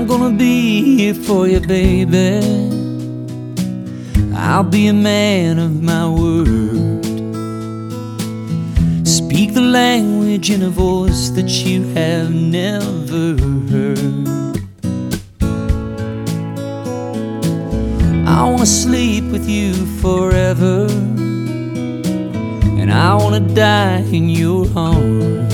gonna be here for you, baby. I'll be a man of my word. Speak the language in a voice that you have never heard. I wanna sleep with you forever, and I wanna die in your arms,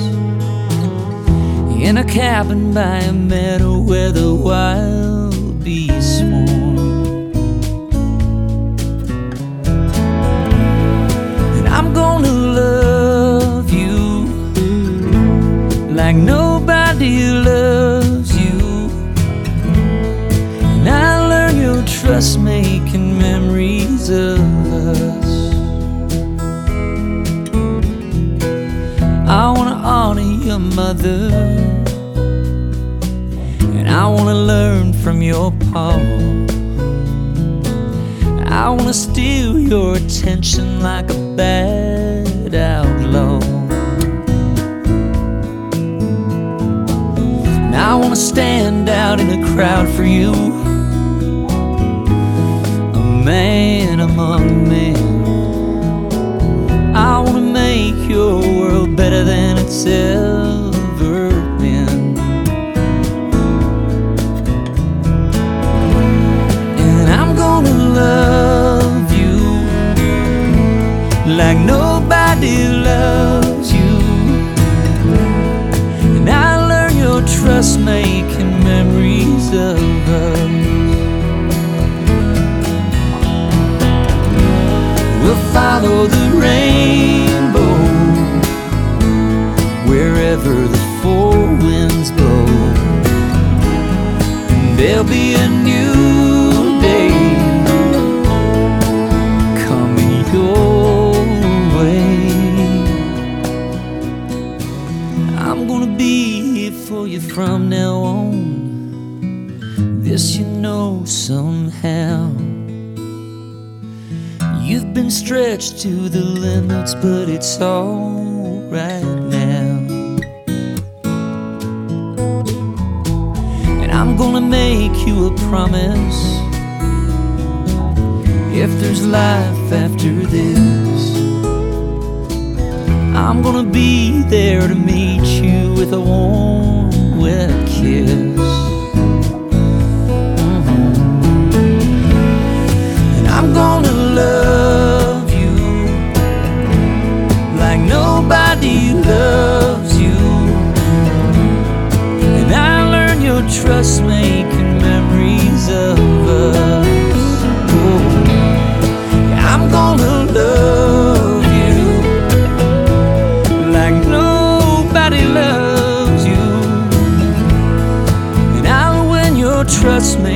in a cabin by a meadow where the wild bees swarm. And I'm gonna love you like nobody loves you, and I learn your trust making memories of us. I wanna honor your mother, and I wanna learn from your pa. I wanna steal your attention like a bad outlaw. And I wanna stand out in a crowd for you, a man among men. I wanna make your world better than it's ever been. And I'm gonna love you like nobody loves you, and I learn your trust making memories of us. We'll follow the rainbow wherever the four winds blow, and there'll be a new day coming your way. I'm gonna be here for you from now on, this you know somehow. You've been stretched to the limits, but it's all right now. And I'm gonna make you a promise, if there's life after this, I'm gonna be there to meet you with a warm, wet kiss. And I'm gonna love you like nobody loves you, and I learn your trust making memories of us. Oh, I'm gonna love you like nobody loves you, and I'll win your trust making